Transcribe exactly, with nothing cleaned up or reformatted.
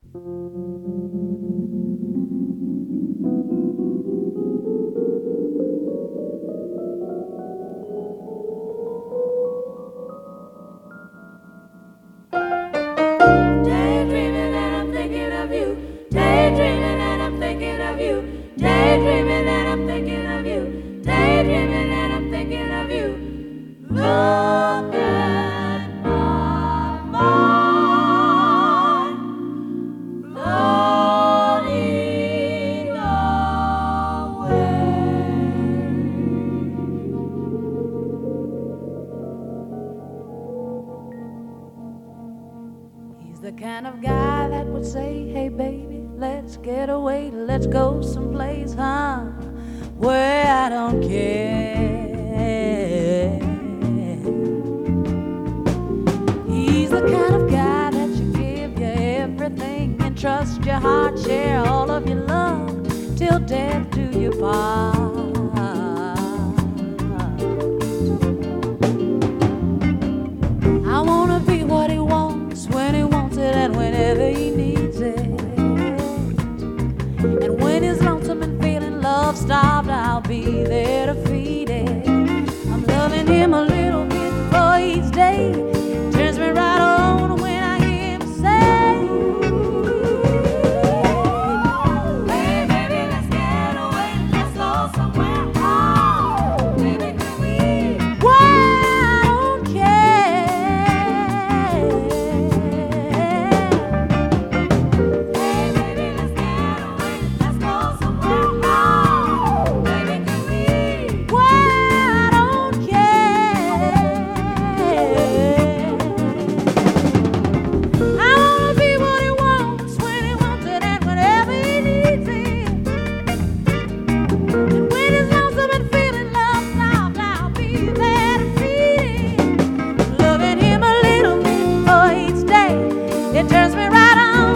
Daydreaming and I'm thinking of you. Daydreaming and I'm thinking of you. Daydreaming and I'm thinking of you. Daydreaming and I'm thinking of you. Look at my mind floating away. He's the kind of guy that would say, hey baby, let's get away, let's go someplace, huh, where I don't care. He's the kind of guy that you give you everything and trust your heart, share all of your love till death do you part. I wanna be what he wants when he wants it and whenever he needs it. And when he's lonesome and feeling love starved, I'll be there to feed it. I'm loving him a little bit for each day. Turns me right on when I hear him say, hey baby, let's get away, let's go somewhere. Oh, baby, can we? Why, I don't care. Hey baby, let's get away, let's go somewhere. Oh, baby, can we? Why, I don't care. I wanna be what he wants when he wants it and whenever he needs it. And when he's lonesome and feeling love soft, I'll be there to feed him. Loving him a little bit for each day. It turns me right on